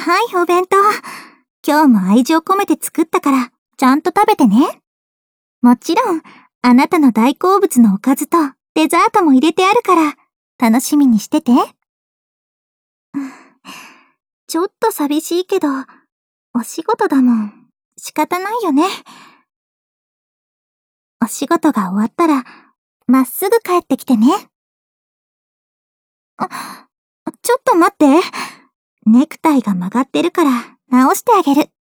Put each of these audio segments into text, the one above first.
はい、お弁当。今日も愛情込めて作ったから、ちゃんと食べてね。もちろん、あなたの大好物のおかずとデザートも入れてあるから、楽しみにしてて。ちょっと寂しいけど、お仕事だもん。仕方ないよね。お仕事が終わったら、まっすぐ帰ってきてね。ちょっと待って。ネクタイが曲がってるから直してあげる。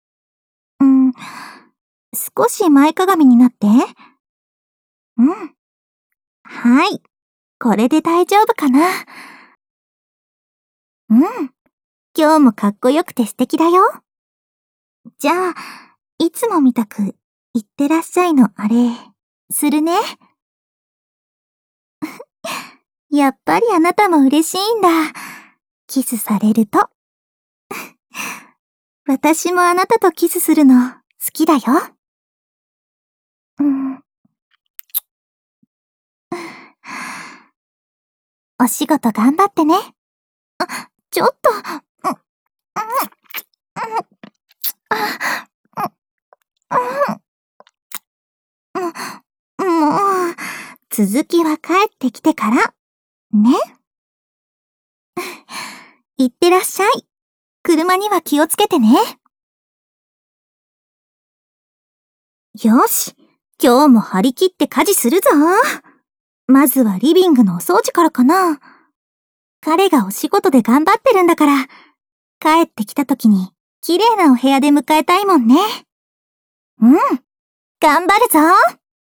少し前かがみになって。はい。これで大丈夫かな。今日もかっこよくて素敵だよ。じゃあ、いつもみたく、いってらっしゃいのあれ、するね。やっぱりあなたも嬉しいんだ。キスされると。私もあなたとキスするの好きだよ。お仕事頑張ってね。ちょっと、もう、続きは帰ってきてから、ね。いってらっしゃい。車には気をつけてね。よし、今日も張り切って家事するぞ。まずはリビングのお掃除からかな。彼がお仕事で頑張ってるんだから、帰ってきた時に綺麗なお部屋で迎えたいもんね。頑張るぞ。